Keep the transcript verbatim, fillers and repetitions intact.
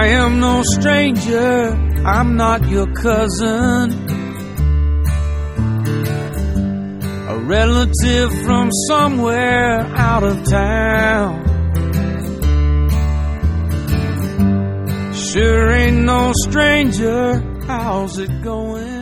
I am no stranger, I'm not your cousin, a relative from somewhere out of town. Sure ain't no stranger, how's it going?